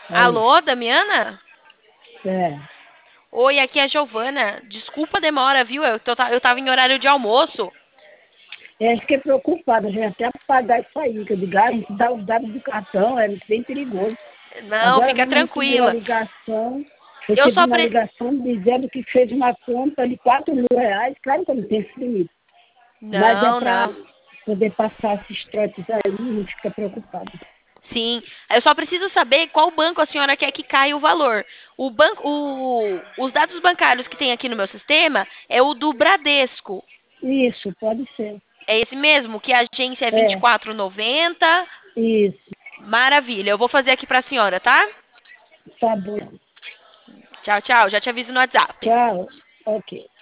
Aí, Alô, Damiana? é. Oi, aqui é a Giovana. Desculpa a demora, viu? Eu tava em horário de almoço. Fiquei preocupada, já ia até pagar isso aí, que eu digo, a gente dá os dados do cartão, é bem perigoso. Não, Agora fica mesmo tranquila. Eu recebi só uma pre... ligação dizendo que fez uma compra de R$ 4.000, claro que eu não tenho esse limite, mas é Não, para não. poder passar esses trotes aí, a gente fica preocupado. Sim, eu só preciso saber qual banco a senhora quer que caia o valor. Os dados bancários que tem aqui no meu sistema é o do Bradesco. Isso, pode ser. É esse mesmo, que a agência é É, 24,90. isso, Maravilha, eu vou fazer aqui pra senhora, tá? tá bom. Tchau, tchau. Já te aviso no WhatsApp. Tchau, ok.